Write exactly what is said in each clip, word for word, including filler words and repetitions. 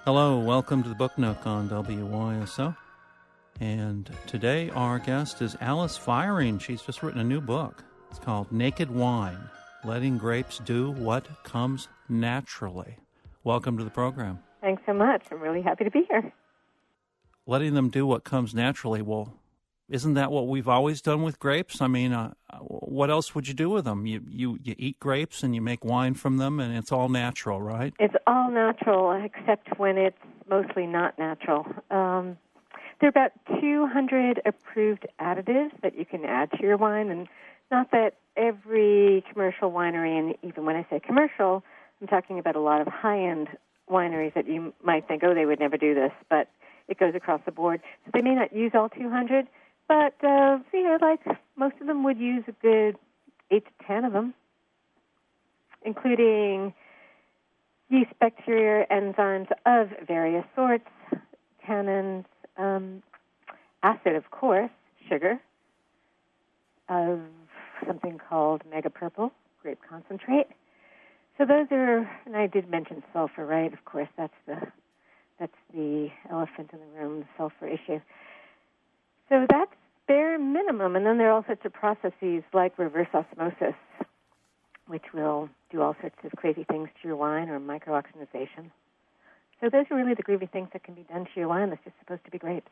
Hello, welcome to the Book Nook on W Y S O. And today our guest is Alice Feiring. She's just written a new book. It's called Naked Wine, Letting Grapes Do What Comes Naturally. Welcome to the program. Thanks so much. I'm really happy to be here. Letting them do what comes naturally. Well, isn't that what we've always done with grapes? I mean, uh, what else would you do with them? You, you you eat grapes and you make wine from them, and it's all natural, right? It's all natural, except when it's mostly not natural. Um, there are about two hundred approved additives that you can add to your wine, and not that every commercial winery, and even when I say commercial, I'm talking about a lot of high-end wineries that you might think, oh, they would never do this, but it goes across the board. So they may not use all two hundred, but, uh, you know, like most of them would use a good eight to ten of them, including yeast, bacteria, enzymes of various sorts, tannins, um, acid, of course, sugar, of something called mega purple, grape concentrate. So those are, and I did mention sulfur, right? Of course, that's the that's the elephant in the room, the sulfur issue. So that's bare minimum, and then there are all sorts of processes like reverse osmosis, which will do all sorts of crazy things to your wine, or micro-oxidization. So those are really the groovy things that can be done to your wine that's just supposed to be grapes.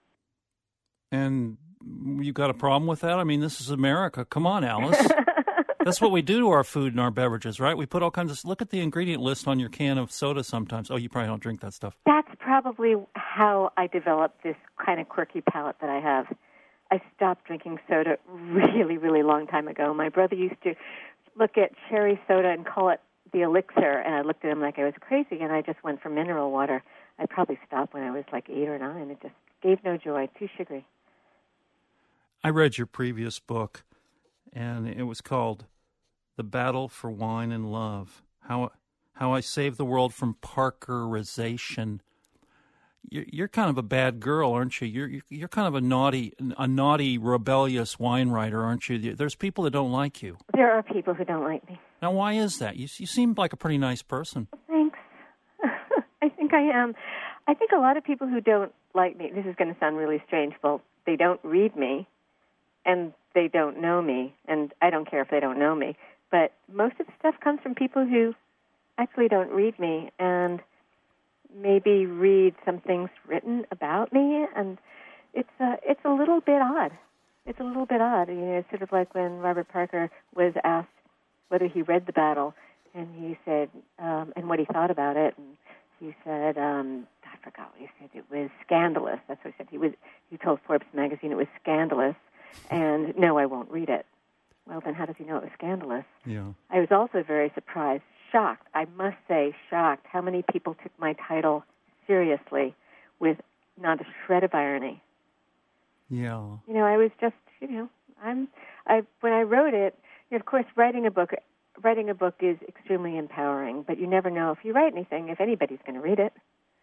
And you got a problem with that? I mean, this is America. Come on, Alice. That's what we do to our food and our beverages, right? We put all kinds of... Look at the ingredient list on your can of soda sometimes. Oh, you probably don't drink that stuff. That's probably how I developed this kind of quirky palate that I have. I stopped drinking soda really, really long time ago. My brother used to look at cherry soda and call it the elixir, and I looked at him like I was crazy, and I just went for mineral water. I probably stopped when I was like eight or nine. It just gave no joy, too sugary. I read your previous book, and it was called The Battle for Wine and Love, How How I Saved the World from Parkerization. You're, you're kind of a bad girl, aren't you? You're you're kind of a naughty, a naughty, rebellious wine writer, aren't you? There's people that don't like you. There are people who don't like me. Now, why is that? You you seem like a pretty nice person. Thanks. I think I am. I think a lot of people who don't like me, this is going to sound really strange, well, they don't read me, and they don't know me, and I don't care if they don't know me. But most of the stuff comes from people who actually don't read me and maybe read some things written about me, and it's a, it's a little bit odd. It's a little bit odd. You know, it's sort of like when Robert Parker was asked whether he read The Battle, and he said, um, and what he thought about it, and he said, um, I forgot what he said. It was scandalous. That's what he said. He was. He told Forbes magazine it was scandalous, and no, I won't read it. Well, then how does he know it was scandalous? Yeah. I was also very surprised, shocked, I must say shocked, how many people took my title seriously with not a shred of irony. Yeah. You know, I was just, you know, I'm, I when I wrote it, you know, of course, writing a book, writing a book is extremely empowering, but you never know if you write anything, if anybody's going to read it.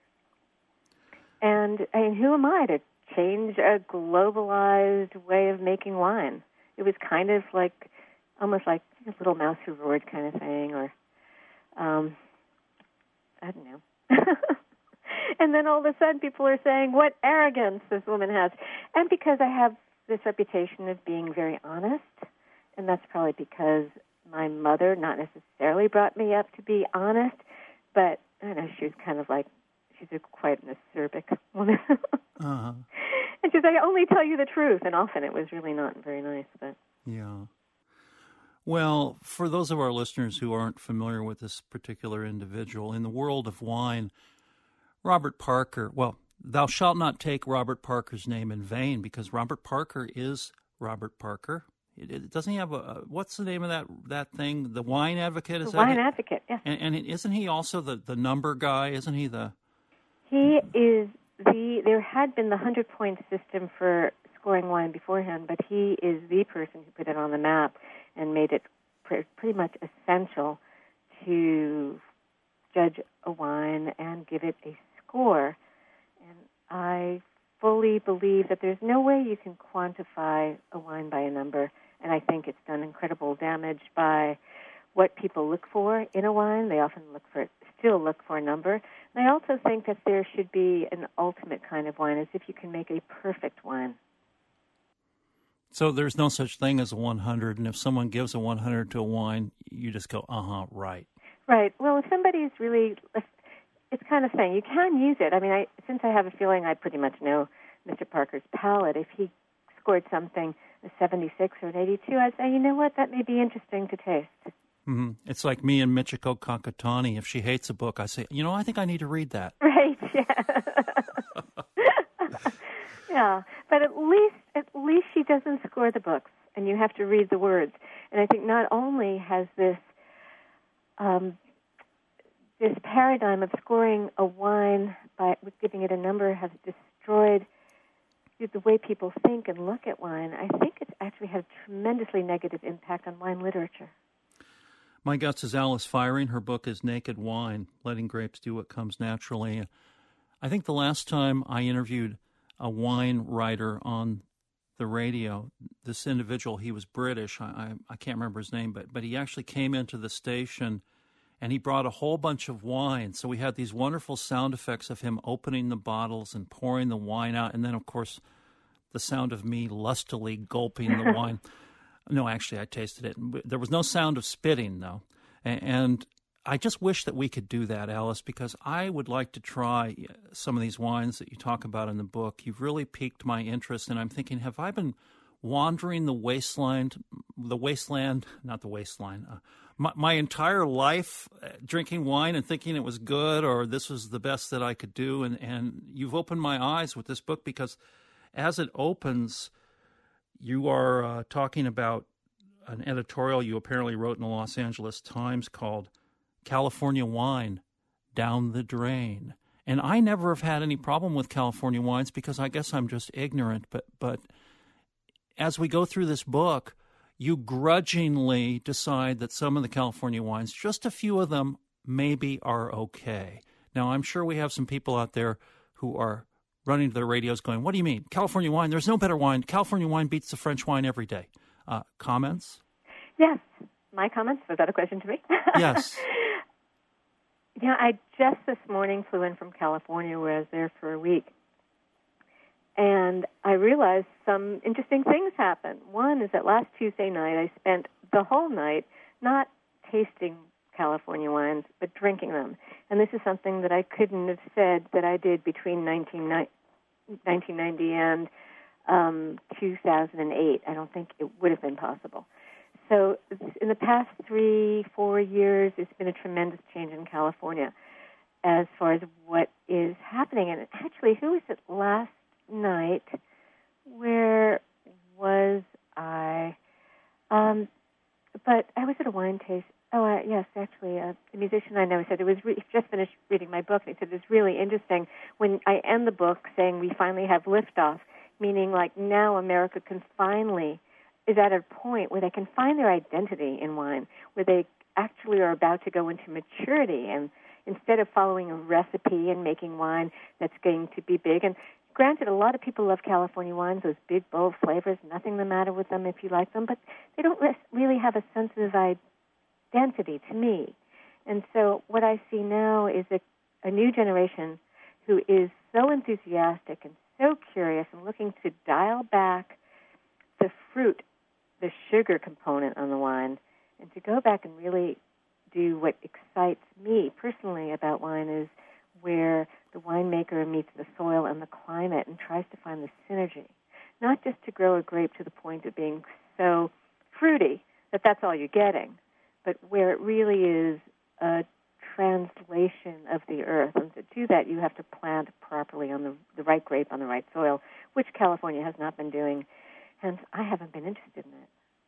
And, and who am I to change a globalized way of making wine? It was kind of like, almost like a little mouse who roared kind of thing, or, um, I don't know. And then all of a sudden people are saying, what arrogance this woman has. And because I have this reputation of being very honest, and that's probably because my mother not necessarily brought me up to be honest, but I don't know, she was kind of like, she's a, quite an acerbic woman. Uh-huh. And she said, I only tell you the truth. And often it was really not very nice. But yeah. Well, for those of our listeners who aren't familiar with this particular individual, in the world of wine, Robert Parker, well, thou shalt not take Robert Parker's name in vain, because Robert Parker is Robert Parker. It, it, doesn't he have a, what's the name of that that thing? The Wine Advocate? Is the that Wine it? Advocate, yeah. And, and isn't he also the, the number guy? Isn't he the... He is the, there had been the hundred-point system for scoring wine beforehand, but he is the person who put it on the map and made it pre- pretty much essential to judge a wine and give it a score. And I fully believe that there's no way you can quantify a wine by a number, and I think it's done incredible damage by what people look for in a wine. They often look for still look for a number. And I also think that there should be an ultimate kind of wine, as if you can make a perfect wine. So there's no such thing as a one hundred, and if someone gives a one hundred to a wine, you just go, uh-huh, right. Right. Well, if somebody's really, it's kind of saying, you can use it. I mean, I, since I have a feeling I pretty much know Mister Parker's palate, if he scored something a seventy-six or an eighty-two, I'd say, you know what, that may be interesting to taste. Mm-hmm. It's like me and Michiko Kakutani. If she hates a book, I say, you know, I think I need to read that. Right, yeah. Yeah, but at least at least she doesn't score the books, and you have to read the words. And I think not only has this um, this paradigm of scoring a wine by with giving it a number has destroyed the way people think and look at wine. I think it's actually had a tremendously negative impact on wine literature. My guest is Alice Feiring. Her book is Naked Wine, Letting Grapes Do What Comes Naturally. I think the last time I interviewed a wine writer on the radio, this individual, he was British. I, I, I can't remember his name, but, but he actually came into the station and he brought a whole bunch of wine. So we had these wonderful sound effects of him opening the bottles and pouring the wine out. And then, of course, the sound of me lustily gulping the wine. No, actually, I tasted it. There was no sound of spitting, though. And I just wish that we could do that, Alice, because I would like to try some of these wines that you talk about in the book. You've really piqued my interest, and I'm thinking, have I been wandering the wasteland, the wasteland, not the wasteland, uh, my, my entire life uh, drinking wine and thinking it was good or this was the best that I could do? And, and you've opened my eyes with this book, because as it opens, you are uh, talking about an editorial you apparently wrote in the Los Angeles Times called California Wine Down the Drain. And I never have had any problem with California wines because I guess I'm just ignorant. But but as we go through this book, you grudgingly decide that some of the California wines, just a few of them, maybe are okay. Now, I'm sure we have some people out there who are running to their radios going, what do you mean? California wine? There's no better wine. California wine beats the French wine every day. Uh, comments? Yes. My comments? Was that a question to me? Yes. Yeah, I just this morning flew in from California, where I was there for a week. And I realized some interesting things happened. One is that last Tuesday night, I spent the whole night not tasting California wines, but drinking them. And this is something that I couldn't have said that I did between nineteen ninety and um, two thousand eight. I don't think it would have been possible. So in the past three, four years, it's been a tremendous change in California as far as what is happening. And actually, who was it last night? Where was I? Um, but I was at a wine taste. Oh, uh, yes, actually, uh, the musician I know said it was re- just finished reading my book, and he said it's really interesting when I end the book saying we finally have liftoff, meaning like now America can finally is at a point where they can find their identity in wine, where they actually are about to go into maturity, and instead of following a recipe and making wine that's going to be big. And granted, a lot of people love California wines, those big, bold flavors, nothing the matter with them if you like them, but they don't really have a sense of identity to me. And so what I see now is a, a new generation who is so enthusiastic and so curious and looking to dial back the fruit, the sugar component on the wine, and to go back and really do what excites me personally about wine is where the winemaker meets the soil and the climate and tries to find the synergy, not just to grow a grape to the point of being so fruity that that's all you're getting, but where it really is a translation of the earth. And to do that, you have to plant properly on the, the right grape on the right soil, which California has not been doing, and I haven't been interested in it.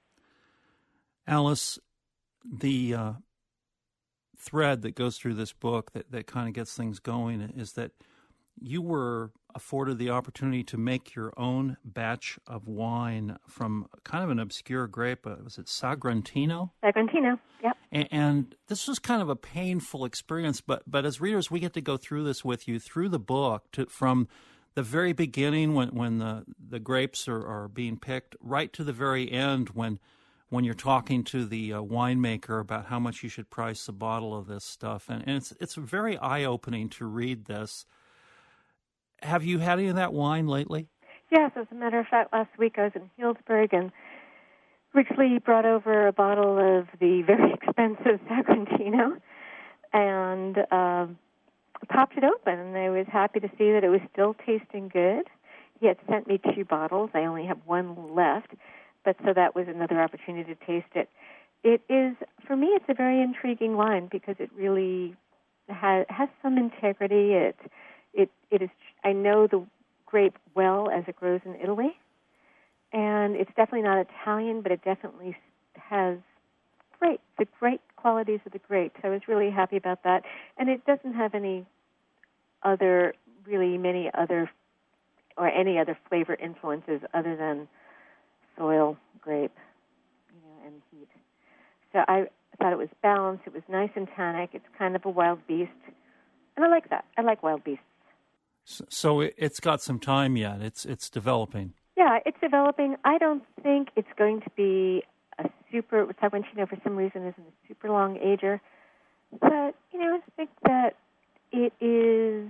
Alice, the uh, thread that goes through this book that, that kind of gets things going is that you were afforded the opportunity to make your own batch of wine from kind of an obscure grape. Uh, was it Sagrantino? Sagrantino, yep. And, and this was kind of a painful experience, but but as readers, we get to go through this with you through the book to, from the very beginning when, when the, the grapes are, are being picked right to the very end when when you're talking to the uh, winemaker about how much you should price a bottle of this stuff. And, and it's it's very eye-opening to read this. Have you had any of that wine lately? Yes, as a matter of fact, last week I was in Healdsburg, and Rich Lee brought over a bottle of the very expensive Sagrantino and uh, popped it open, and I was happy to see that it was still tasting good. He had sent me two bottles. I only have one left, but so that was another opportunity to taste it. It is, for me, it's a very intriguing wine because it really has, has some integrity. It, it, it is. I know the grape well as it grows in Italy, and it's definitely not Italian, but it definitely has great the great qualities of the grapes. I was really happy about that, and it doesn't have any other really many other or any other flavor influences other than soil, grape, you know, and heat. So I thought it was balanced. It was nice and tannic. It's kind of a wild beast, and I like that. I like wild beasts. So it's got some time yet. It's it's developing. Yeah, it's developing. I don't think it's going to be a super, Sagrantino for some reason isn't a super long ager. But, you know, I think that it is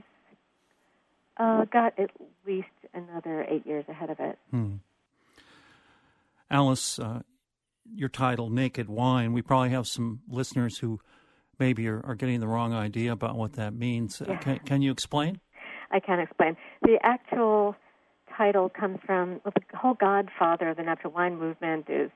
uh, got at least another eight years ahead of it. Hmm. Alice, uh, your title, Naked Wine, we probably have some listeners who maybe are, are getting the wrong idea about what that means. Yeah. Uh, can, can you explain? I can't explain. The actual title comes from, well, the whole godfather of the natural wine movement is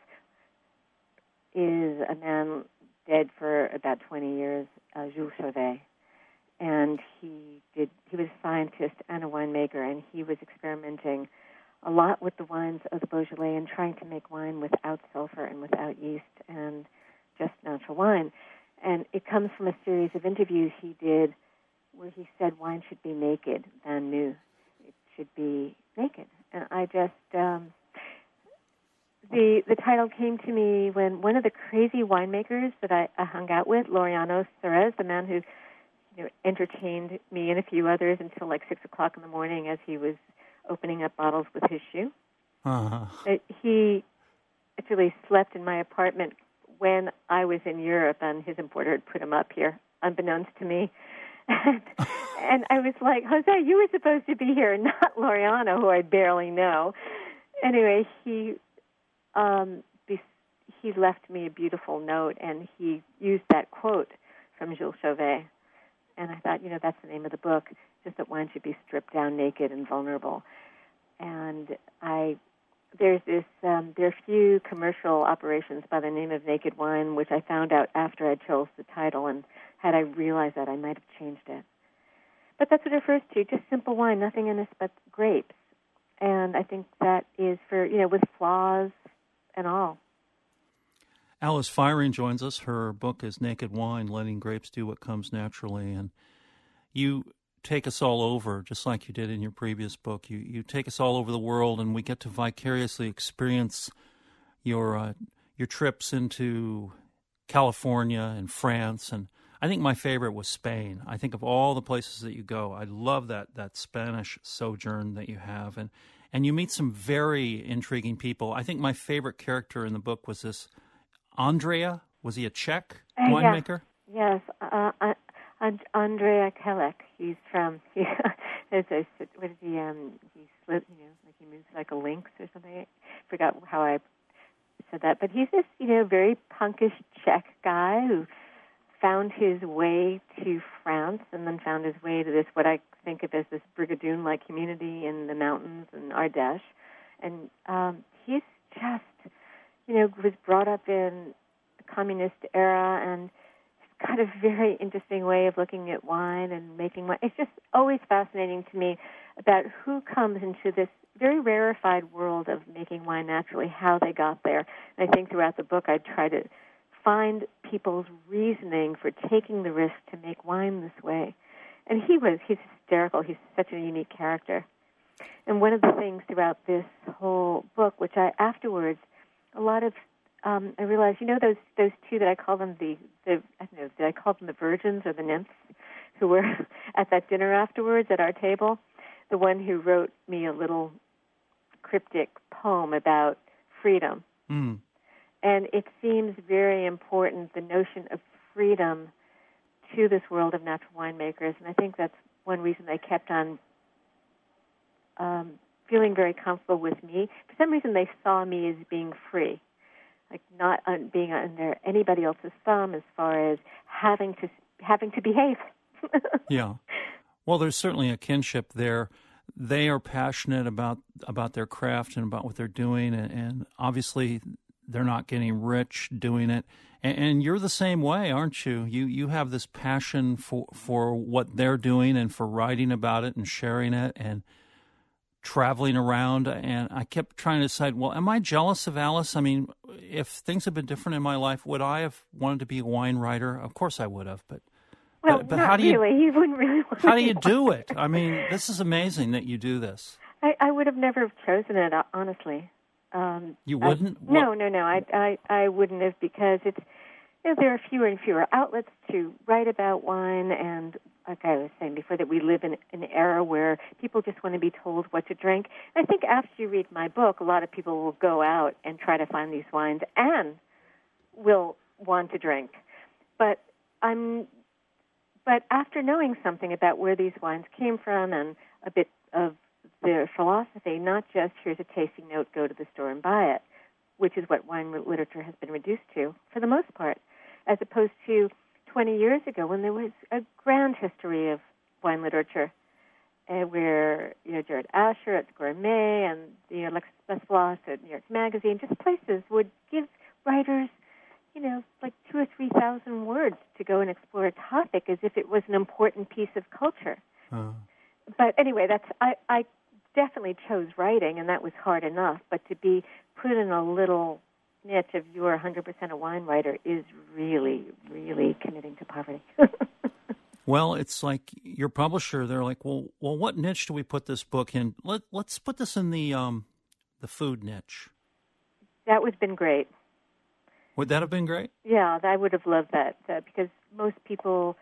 is a man dead for about twenty years, uh, Jules Chauvet. And he did. He was a scientist and a winemaker, and he was experimenting a lot with the wines of the Beaujolais and trying to make wine without sulfur and without yeast and just natural wine. And it comes from a series of interviews he did where he said wine should be naked than new. It should be naked. And I just, um, the the title came to me when one of the crazy winemakers that I, I hung out with, Laureano Serres, the man who you know, entertained me and a few others until like six o'clock in the morning as he was opening up bottles with his shoe. Uh-huh. It, he actually slept in my apartment when I was in Europe, and his importer had put him up here, unbeknownst to me. And, and I was like, Jose, you were supposed to be here, not Laureano, who I barely know. Anyway, he um, be, he left me a beautiful note, and he used that quote from Jules Chauvet. And I thought, you know, that's the name of the book, just that wine should be stripped down naked and vulnerable. And I, there's this, um, there are a few commercial operations by the name of Naked Wine, which I found out after I chose the title, and had I realized that, I might have changed it. But that's what it refers to, just simple wine, nothing in it but grapes. And I think that is for, you know, with flaws and all. Alice Firing joins us. Her book is Naked Wine, Letting Grapes Do What Comes Naturally. And you take us all over, just like you did in your previous book. You you take us all over the world, and we get to vicariously experience your uh, your trips into California and France. And I think my favorite was Spain. I think of all the places that you go, I love that that Spanish sojourn that you have. And, and you meet some very intriguing people. I think my favorite character in the book was this Andrea. Was he a Czech uh, winemaker? Yes, yes. Uh, uh, Andrea Kelek. He's from, he, there's a, what did he, um, he slid, you know, like he moves like a lynx or something. I forgot how I said that. But he's this, you know, very punkish Czech guy who found his way to France and then found his way to this, what I think of as this Brigadoon-like community in the mountains in Ardèche. And um, he's just, you know, was brought up in the communist era, and he's got a very interesting way of looking at wine and making wine. It's just always fascinating to me about who comes into this very rarefied world of making wine naturally, how they got there. And I think throughout the book I try to find people's reasoning for taking the risk to make wine this way. And he was, he's hysterical. He's such a unique character. And one of the things throughout this whole book, which I afterwards, a lot of, um, I realized, you know, those those two that I call them the, the, I don't know, did I call them the virgins or the nymphs who were at that dinner afterwards at our table? The one who wrote me a little cryptic poem about freedom. Mm. And it seems very important, the notion of freedom to this world of natural winemakers. And I think that's one reason they kept on um, feeling very comfortable with me. For some reason, they saw me as being free, like not un- being under anybody else's thumb as far as having to having to behave. Yeah. Well, there's certainly a kinship there. They are passionate about about their craft and about what they're doing, and, and obviously they're not getting rich doing it. And, and you're the same way, aren't you? You you have this passion for for what they're doing and for writing about it and sharing it and traveling around. And I kept trying to decide, well, am I jealous of Alice? I mean, if things had been different in my life, would I have wanted to be a wine writer? Of course I would have, but Well, but, but not how do you, really. He wouldn't really want how to do you be do one. it? I mean, this is amazing that you do this. I, I would have never chosen it, honestly. Um, You wouldn't? I, no, no, no. I, I, I wouldn't have, because it's, you know, there are fewer and fewer outlets to write about wine, and like I was saying before, that we live in an era where people just want to be told what to drink. I think after you read my book, a lot of people will go out and try to find these wines and will want to drink. But I'm, but after knowing something about where these wines came from and a bit of their philosophy, not just here's a tasting note, go to the store and buy it, which is what wine literature has been reduced to for the most part, as opposed to twenty years ago when there was a grand history of wine literature, uh, where, you know, Jared Asher at Gourmet and, you know, Alexis Besselas at New York Magazine, just places would give writers, you know, like two or three thousand words to go and explore a topic as if it was an important piece of culture. Uh, But anyway, that's I, I definitely chose writing, and that was hard enough. But to be put in a little niche of you're one hundred percent a wine writer is really, really committing to poverty. well, it's like your publisher. They're like, well, well, what niche do we put this book in? Let Let's put this in the um, the food niche. That would have been great. Would that have been great? Yeah, I would have loved that, uh, because most people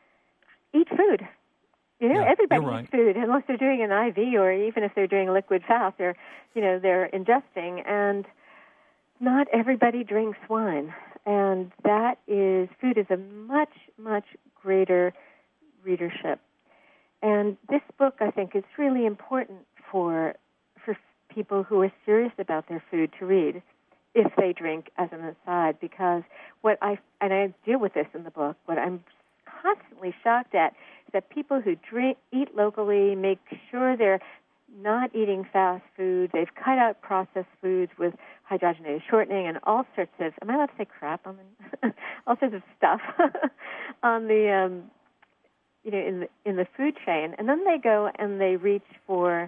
eat food. You know, Yeah, everybody you're right. eats food, unless they're doing an I V or even if they're doing a liquid fast, they're, you know, they're ingesting. And not everybody drinks wine. And that is, food is a much, much greater readership. And this book, I think, is really important for for people who are serious about their food to read, if they drink as an aside, because what I, and I deal with this in the book, what I'm constantly shocked at is that people who drink, eat locally, make sure they're not eating fast food, they've cut out processed foods with hydrogenated shortening and all sorts of, am I allowed to say crap on the, all sorts of stuff on the, um, you know, in the, in the food chain, and then they go and they reach for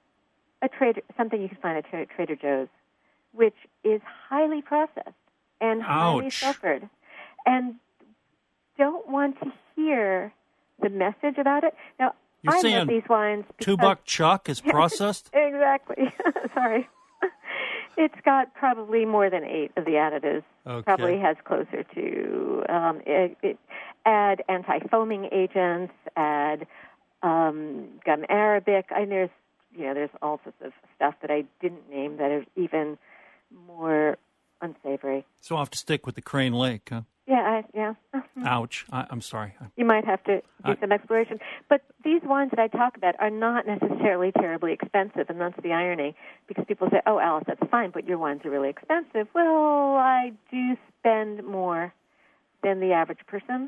a trader, something you can find at Tra- Trader Joe's, which is highly processed and highly Ouch. suffered, and don't want to hear the message about it. Now, You're I saying love these wines because Two Buck Chuck is processed? exactly. Sorry. It's got probably more than eight of the additives. Okay. Probably has closer to um, it, it, add anti-foaming agents, add um, gum arabic. I there's you know there's all sorts of stuff that I didn't name that are even more unsavory. So I'll have to stick with the Crane Lake, huh? Yeah, I, yeah. Ouch. I, I'm sorry. You might have to do I- some exploration. But these wines that I talk about are not necessarily terribly expensive, and that's the irony, because people say, oh, Alice, that's fine, but your wines are really expensive. Well, I do spend more than the average person.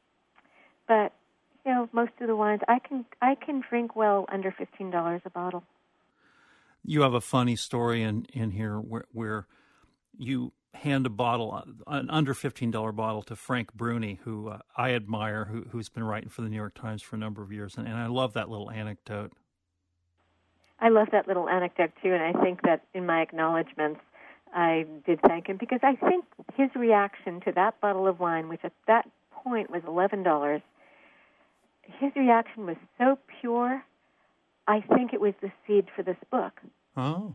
But, you know, most of the wines, I can I can drink well under fifteen dollars a bottle. You have a funny story in, in here where, where you hand a bottle, an under fifteen dollars bottle, to Frank Bruni, who uh, I admire, who, who's been writing for the New York Times for a number of years. And, and I love that little anecdote. I love that little anecdote, too, and I think that in my acknowledgments, I did thank him, because I think his reaction to that bottle of wine, which at that point was eleven dollars, his reaction was so pure, I think it was the seed for this book. Oh.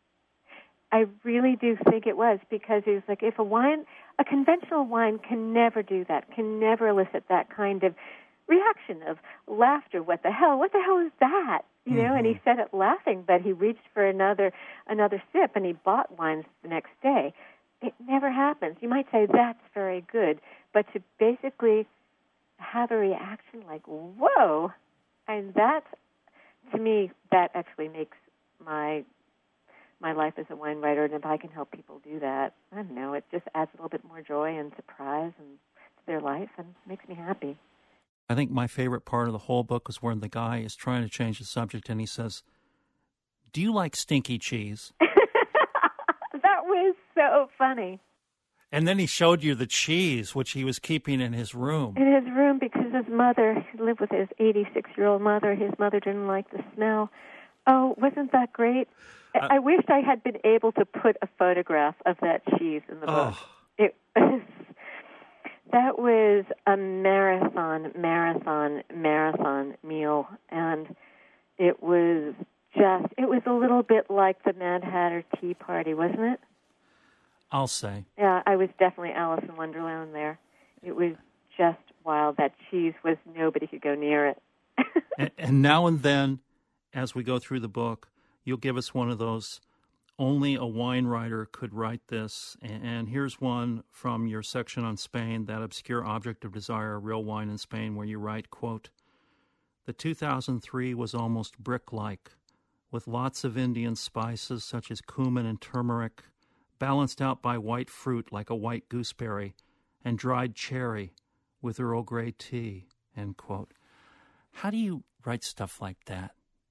I really do think it was, because it was like, if a wine, a conventional wine can never do that, can never elicit that kind of reaction of laughter. What the hell? What the hell is that? You know, Mm-hmm. and he said it laughing, but he reached for another another sip, and he bought wines the next day. it never happens. You might say that's very good, but to basically have a reaction like, whoa, and that, to me, that actually makes my my life as a wine writer, and if I can help people do that, I don't know, it just adds a little bit more joy and surprise and to their life and makes me happy. I think my favorite part of the whole book is when the guy is trying to change the subject and he says, "Do you like stinky cheese?" That was so funny. And then he showed you the cheese, which he was keeping in his room. In his room, because his mother, he lived with his eighty-six-year-old mother. His mother didn't like the smell. Oh, wasn't that great? Uh, I wished I had been able to put a photograph of that cheese in the book. Oh. It was, that was a marathon, marathon, marathon meal. And it was just, it was a little bit like the Mad Hatter Tea Party, wasn't it? I'll say. Yeah, I was definitely Alice in Wonderland there. It was just wild. That cheese was, nobody could go near it. and, and now and then, as we go through the book, you'll give us one of those, only a wine writer could write this. And, and here's one from your section on Spain, That Obscure Object of Desire, Real Wine in Spain, where you write, quote, "The two thousand three was almost brick-like, with lots of Indian spices such as cumin and turmeric, balanced out by white fruit like a white gooseberry, and dried cherry with Earl Grey tea," end quote. How do you write stuff like that?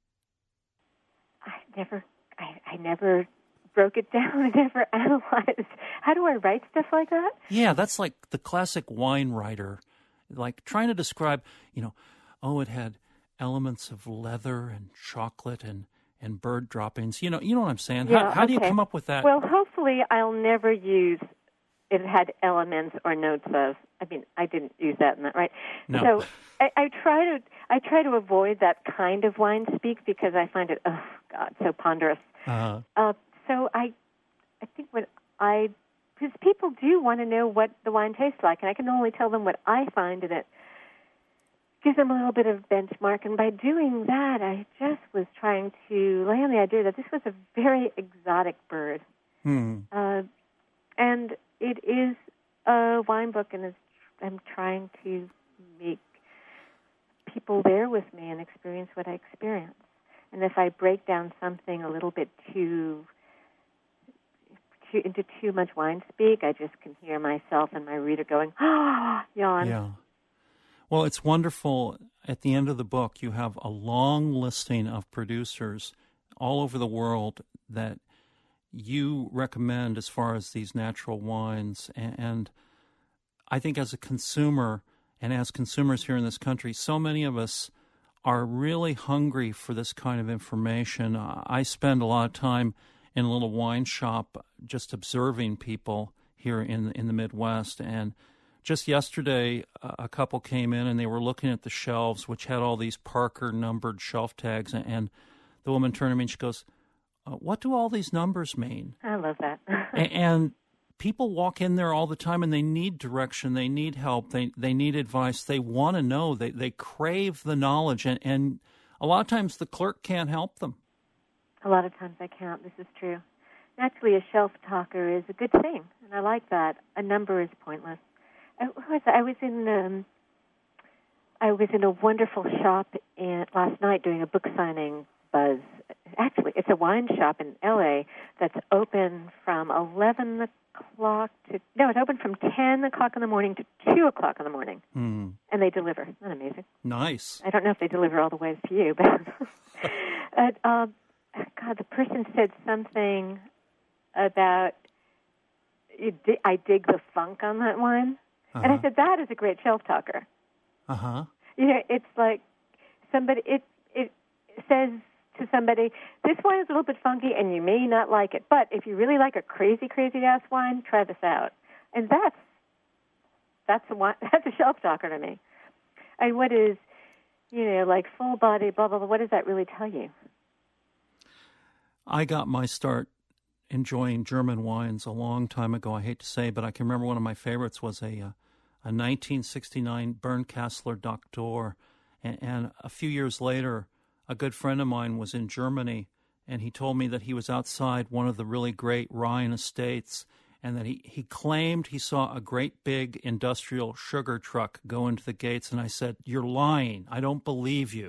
I never, I, I never broke it down. I never analyzed. How do I write stuff like that? Yeah, that's like the classic wine writer, like trying to describe, you know, oh, it had elements of leather and chocolate and, and bird droppings. You know, you know what I'm saying? Yeah, how how okay. do you come up with that? Well, hopefully I'll never use it had elements or notes of. I mean, I didn't use that in that, right? No. So I, I try to I try to avoid that kind of wine speak because I find it, oh God, so ponderous. Uh-huh. Uh, so I I think what I because people do want to know what the wine tastes like, and I can only tell them what I find in it. Gives them a little bit of benchmark, and by doing that, I just was trying to lay on the idea that this was a very exotic bird, Hmm. uh, and it is a wine book, and it's, I'm trying to make people there with me and experience what I experience. And if I break down something a little bit too, too into too much wine speak, I just can hear myself and my reader going, ah, yawn. Yeah. Well, it's wonderful. At the end of the book, you have a long listing of producers all over the world that you recommend as far as these natural wines. And I think as a consumer and as consumers here in this country, so many of us are really hungry for this kind of information. I spend a lot of time in a little wine shop just observing people here in in the Midwest. And just yesterday, a couple came in and they were looking at the shelves, which had all these Parker numbered shelf tags. And the woman turned to me and she goes, uh, "What do all these numbers mean?" I love that. and, and people walk in there all the time and they need direction, they need help, they they need advice, they want to know, they they crave the knowledge, and, and a lot of times the clerk can't help them. A lot of times I can't. This is true. Naturally, a shelf talker is a good thing, and I like that. A number is pointless. I was, I was in um, I was in a wonderful shop in, last night doing a book signing buzz. Actually, it's a wine shop in L A that's open from eleven o'clock to no, it's open from ten o'clock in the morning to two o'clock in the morning, Hmm. and they deliver. Isn't that amazing? Nice. I don't know if they deliver all the ways to you, but but, uh, God, the person said something about I dig the funk on that wine. Uh-huh. And I said, that is a great shelf talker. Uh-huh. You know, it's like somebody, it it says to somebody, this wine is a little bit funky and you may not like it, but if you really like a crazy, crazy ass wine, try this out. And that's, that's a wine, that's a shelf talker to me. And what is, you know, like full body, blah, blah, blah, what does that really tell you? I got my start enjoying German wines a long time ago. I hate to say, but I can remember one of my favorites was a uh, a nineteen sixty-nine Bernkasseler Doctor, and, and a few years later, a good friend of mine was in Germany, and he told me that he was outside one of the really great Rhine estates, and that he, he claimed he saw a great big industrial sugar truck go into the gates. And I said, "You're lying. I don't believe you."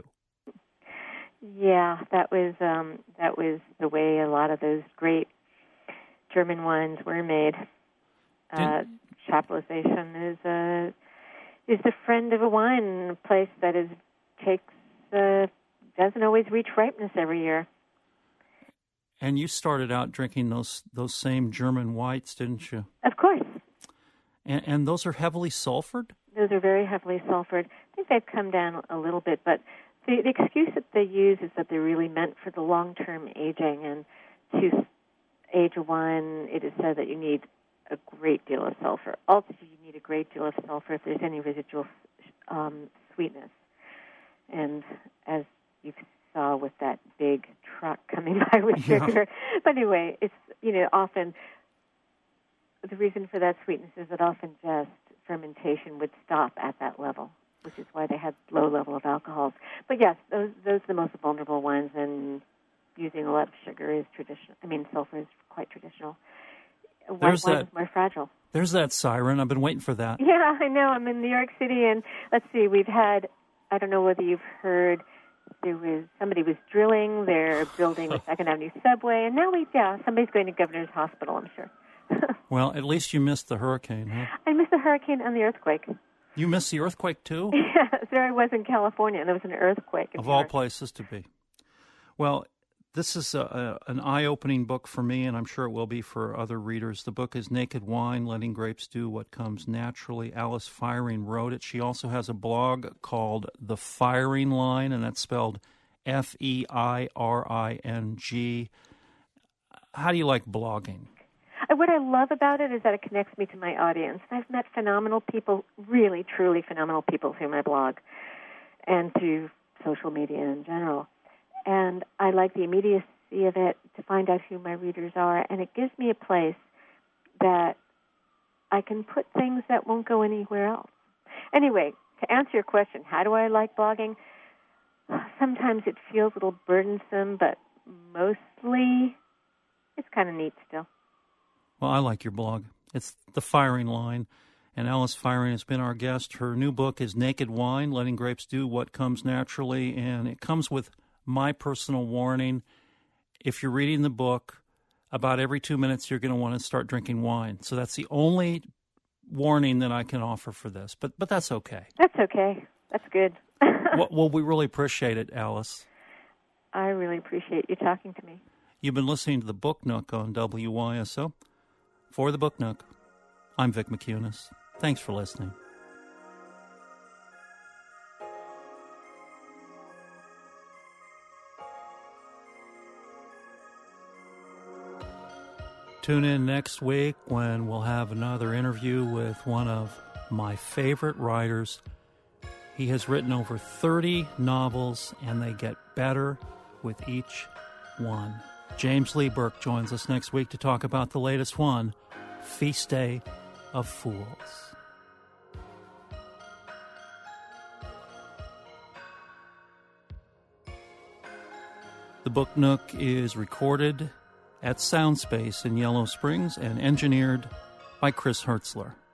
Yeah, that was um, that was the way a lot of those great German wines were made. Uh, chapelization is a is the friend of a wine, a place that is takes uh, doesn't always reach ripeness every year. And you started out drinking those those same German whites, didn't you? Of course. And, and those are heavily sulfured? Those are very heavily sulfured. I think they've come down a little bit, but the, the excuse that they use is that they're really meant for the long-term aging. And to age a wine, it is said that you need a great deal of sulfur. Also, you need a great deal of sulfur if there's any residual um, sweetness. And as you saw with that big truck coming by with sugar. Yeah. But anyway, it's, you know, often the reason for that sweetness is that often just fermentation would stop at that level, which is why they had low level of alcohols. But yes, those those are the most vulnerable ones, and using a lot of sugar is traditional. I mean, sulfur is quite traditional. White There's wine that, is more fragile. There's that siren. I've been waiting for that. Yeah, I know. I'm in New York City, and let's see, we've had, I don't know whether you've heard, there was, somebody was drilling, they're building the Second Avenue subway, and now we, yeah, somebody's going to Governor's Hospital, I'm sure. Well, at least you missed the hurricane, huh? I missed the hurricane and the earthquake. You missed the earthquake, too? Yeah, there I was in California, and there was an earthquake. Of all places to be. Well, this is a, a, an eye-opening book for me, and I'm sure it will be for other readers. The book is Naked Wine, Letting Grapes Do What Comes Naturally. Alice Feiring wrote it. She also has a blog called The Feiring Line, and that's spelled F E I R I N G. How do you like blogging? What I love about it is that it connects me to my audience. I've met phenomenal people, really, truly phenomenal people through my blog and through social media in general. And I like the immediacy of it, to find out who my readers are, and it gives me a place that I can put things that won't go anywhere else. Anyway, to answer your question, how do I like blogging? Sometimes it feels a little burdensome, but mostly it's kind of neat still. Well, I like your blog. It's The Feiring Line, and Alice Feiring has been our guest. Her new book is Naked Wine, Letting Grapes Do What Comes Naturally, and it comes with my personal warning. If you're reading the book, about every two minutes you're going to want to start drinking wine. So that's the only warning that I can offer for this, but but that's okay. That's okay. That's good. well, well, we really appreciate it, Alice. I really appreciate you talking to me. You've been listening to the Book Nook on W Y S O. For the Book Nook, I'm Vic McCunis. Thanks for listening. Tune in next week when we'll have another interview with one of my favorite writers. He has written over thirty novels, and they get better with each one. James Lee Burke joins us next week to talk about the latest one, Feast Day of Fools. The Book Nook is recorded at Soundspace in Yellow Springs and engineered by Chris Hertzler.